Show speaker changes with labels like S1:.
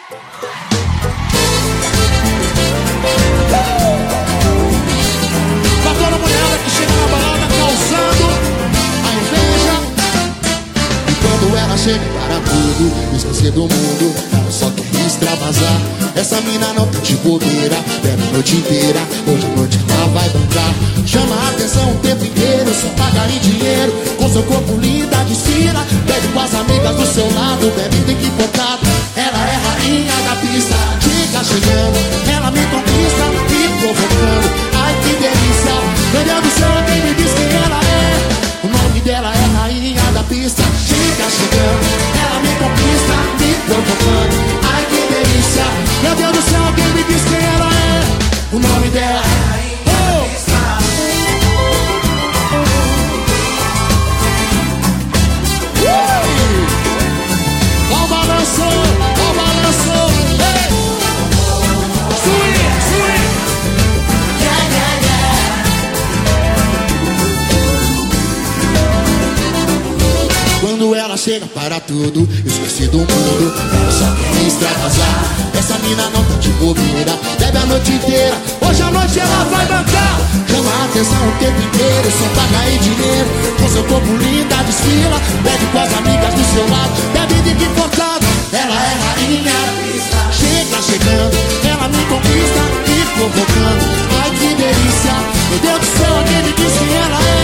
S1: Pra toda mulher que chega na balada causando a inveja. E quando ela chega para tudo, esquecer do mundo, ela só quer extravasar. Essa mina não tem de bobeira, bebe a noite inteira, hoje à noite ela vai bancar. Chama a atenção o tempo inteiro, só paga em dinheiro. Com seu corpo linda desfila, bebe com as amigas do seu lado, bebida equivocada. Ela é rainha da pista, fica chegando, ela me conquista, me provocando. Ai que delícia, meu Deus do céu, quem me diz quem ela é? O nome dela é rainha da pista, fica chegando, ela me conquista, me provocando. Ai que delícia, meu Deus do céu, quem me diz quem ela é? O nome dela é rainha da pista. Ó o balanço, ó o balanço, hey! Swing, swing, yeah, yeah, yeah. Quando ela chega para tudo, esqueci do mundo, ela só quer extravasar. Essa mina não tá de bobeira, bebe a noite inteira, hoje à noite ela vai bancar. Chama a atenção o tempo inteiro, só paga em dinheiro. Com seu corpo linda desfila, bebe com as amigas do seu lado, bebe de importado. Ela é rainha, chega chegando, ela me conquista, me provocando. Ai que delícia, meu Deus do céu, alguém me diz quem ela é?